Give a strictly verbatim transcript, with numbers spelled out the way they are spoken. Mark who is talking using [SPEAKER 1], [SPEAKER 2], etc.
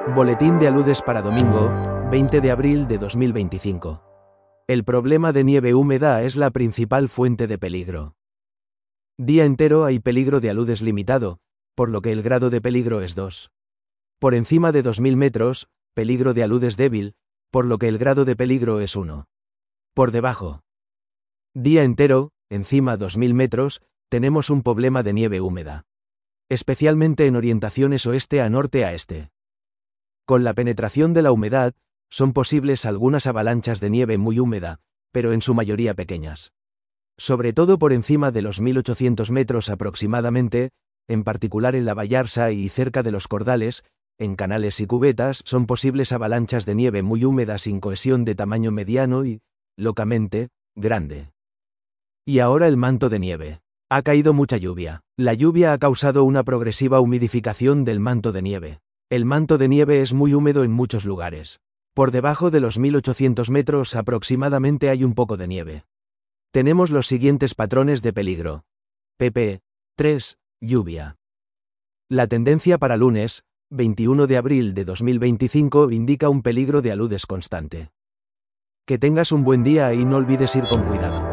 [SPEAKER 1] Boletín de aludes para domingo, veinte de abril de dos mil veinticinco. El problema de nieve húmeda es la principal fuente de peligro. Día entero hay peligro de aludes limitado, por lo que el grado de peligro es dos. Por encima de dos mil metros, peligro de aludes débil, por lo que el grado de peligro es uno. Por debajo. Día entero, encima dos mil metros, tenemos un problema de nieve húmeda. Especialmente en orientaciones oeste a norte a este. Con la penetración de la humedad, son posibles algunas avalanchas de nieve muy húmeda, pero en su mayoría pequeñas. Sobre todo por encima de los mil ochocientos metros aproximadamente, en particular en la Vallarsa y cerca de los Cordales, en canales y cubetas, son posibles avalanchas de nieve muy húmeda sin cohesión de tamaño mediano y, locamente, grande. Y ahora el manto de nieve. Ha caído mucha lluvia. La lluvia ha causado una progresiva humidificación del manto de nieve. El manto de nieve es muy húmedo en muchos lugares. Por debajo de los mil ochocientos metros aproximadamente hay un poco de nieve. Tenemos los siguientes patrones de peligro. pp tres. Lluvia. La tendencia para lunes, veintiuno de abril de dos mil veinticinco, indica un peligro de aludes constante. Que tengas un buen día y no olvides ir con cuidado.